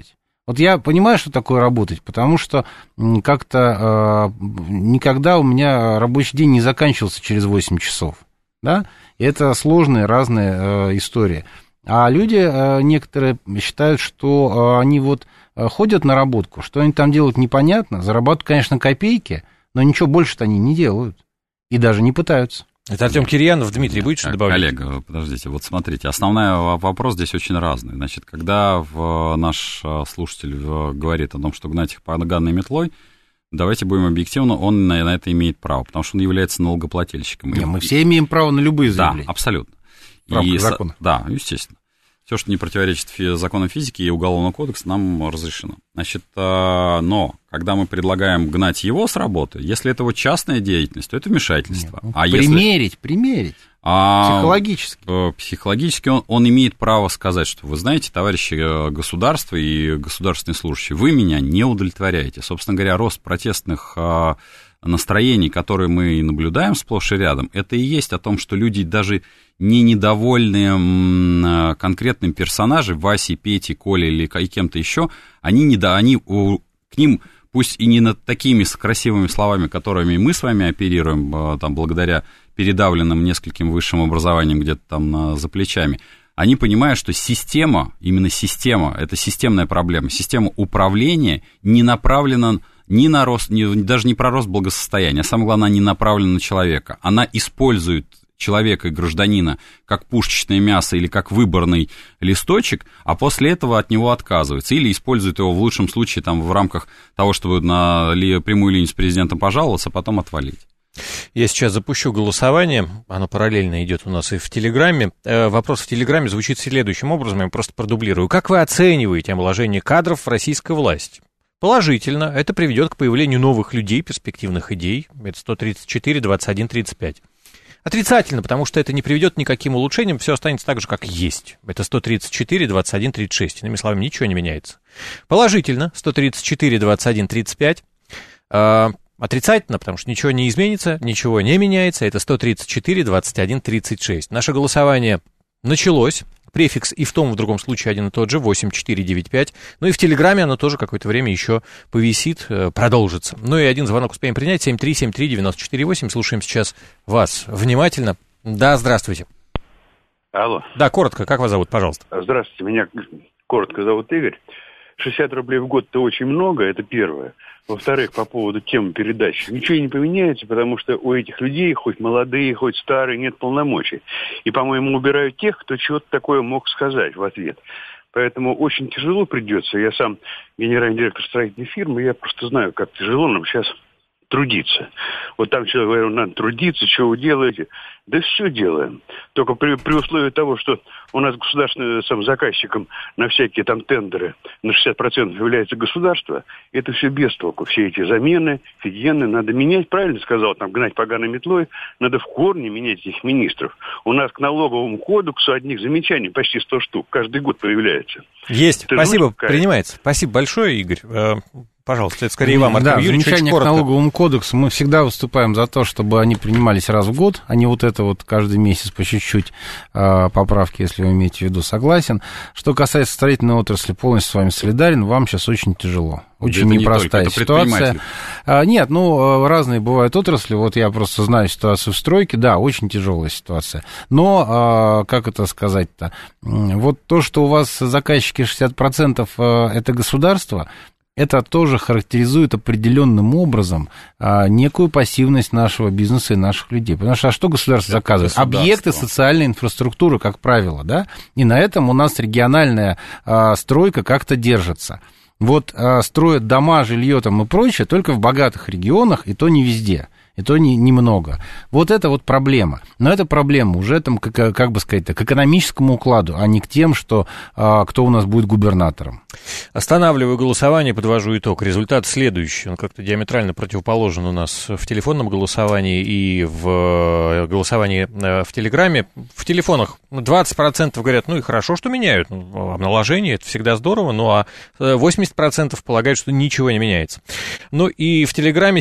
Вот я понимаю, что такое работать, потому что как-то никогда у меня рабочий день не заканчивался через 8 часов, да, и это сложная, разная история. А люди некоторые считают, что они вот ходят на работку, что они там делают непонятно, зарабатывают, конечно, копейки, но ничего больше-то они не делают и даже не пытаются. Это Артем Кирьянов. Дмитрий, будет что добавлять? Коллега, подождите, вот смотрите, основной вопрос здесь очень разный. Значит, когда наш слушатель говорит о том, что гнать их поганой метлой, давайте будем объективны, он на это имеет право, потому что он является налогоплательщиком. Нет, мы все имеем право на любые заявления. Да, абсолютно. В рамках закона. Да, естественно. Все, что не противоречит законам физики и Уголовного кодекса, нам разрешено. Значит, но когда мы предлагаем гнать его с работы, если это вот частная деятельность, то это вмешательство. Примерить. Психологически. Психологически он имеет право сказать, что вы знаете, товарищи государства и государственные служащие, вы меня не удовлетворяете. Собственно говоря, рост протестных настроений, которые мы наблюдаем сплошь и рядом, это и есть о том, что люди даже не недовольны конкретным персонажем, Васей, Петей, Колей или кем-то еще, к ним, пусть и не над такими красивыми словами, которыми мы с вами оперируем, там, благодаря передавленным нескольким высшим образованиям где-то там за плечами, они понимают, что система, именно система, это системная проблема, система управления не направлена ни на рост, даже не про рост благосостояния, а самое главное, не направлена на человека. Она использует человека и гражданина как пушечное мясо или как выборный листочек, а после этого от него отказывается. Или использует его в лучшем случае там, в рамках того, чтобы на прямую линию с президентом пожаловаться, а потом отвалить. Я сейчас запущу голосование, оно параллельно идет у нас и в Телеграме. Вопрос в Телеграме звучит следующим образом, я просто продублирую. Как вы оцениваете омоложение кадров в российской власти? Положительно, это приведет к появлению новых людей, перспективных идей. Это 134, 21, 35. Отрицательно, потому что это не приведет к никаким улучшениям, все останется так же, как есть. Это 134, 21, 36. Иными словами, ничего не меняется. Положительно, 134, 21, 35. Отрицательно, потому что ничего не изменится, ничего не меняется. Это 134, 21, 36. Наше голосование началось. Префикс и в том, и в другом случае один и тот же, 8495. Ну и в Телеграме оно тоже какое-то время еще повисит, продолжится. Ну и один звонок успеем принять, 7373948. Слушаем сейчас вас внимательно. Да, здравствуйте. Алло. Да, коротко, как вас зовут, пожалуйста? Здравствуйте, меня коротко зовут Игорь. 60 рублей в год-то очень много, это первое. Во-вторых, по поводу темы передачи. Ничего не поменяется, потому что у этих людей, хоть молодые, хоть старые, нет полномочий. И, по-моему, убирают тех, кто чего-то такое мог сказать в ответ. Поэтому очень тяжело придется. Я сам генеральный директор строительной фирмы, я просто знаю, как тяжело нам сейчас трудиться. Вот там человек говорил, надо трудиться, что вы делаете? Да все делаем. Только при условии того, что у нас государственным заказчиком на всякие там тендеры на 60% является государство, это все без толку. Все эти замены, фигенны надо менять, правильно сказал, там гнать поганой метлой, надо в корне менять этих министров. У нас к налоговому кодексу одних замечаний почти 100 штук каждый год появляется. Есть, это спасибо, принимается. Спасибо большое, Игорь. Пожалуйста, это скорее вам, Артем Юрьевич. Замечания к налоговому кодексу. Мы всегда выступаем за то, чтобы они принимались раз в год, а не вот это вот каждый месяц по чуть-чуть поправки, если вы имеете в виду, согласен. Что касается строительной отрасли, полностью с вами солидарен, вам сейчас очень тяжело. Очень непростая ситуация. Нет, разные бывают отрасли. Вот я просто знаю ситуацию в стройке. Да, очень тяжелая ситуация. Но, как это сказать-то, вот то, что у вас заказчики 60% это государство, это тоже характеризует определенным образом некую пассивность нашего бизнеса и наших людей. Потому что что государство заказывает? Объекты социальной инфраструктуры, как правило, да? И на этом у нас региональная стройка как-то держится. Вот строят дома, жилье там и прочее только в богатых регионах, и то не везде. И то немного. Вот это вот проблема. Но эта проблема уже там, как бы сказать, к экономическому укладу, а не к тем, что кто у нас будет губернатором. Останавливаю голосование, подвожу итог. Результат следующий. Он как-то диаметрально противоположен у нас в телефонном голосовании и в голосовании в Телеграме. В телефонах 20% говорят, ну и хорошо, что меняют. Омоложение, это всегда здорово. Ну а 80% полагают, что ничего не меняется. Ну и в Телеграме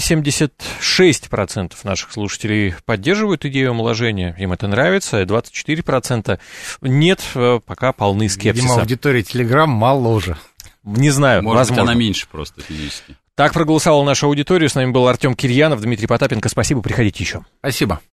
76% наших слушателей поддерживают идею омоложения, им это нравится, 24% нет, пока полны скепсиса. Видимо, аудитория Телеграм моложе. Не знаю, Может возможно. быть, она меньше просто физически. Так проголосовала наша аудитория. С нами был Артем Кирьянов, Дмитрий Потапенко. Спасибо, приходите еще. Спасибо.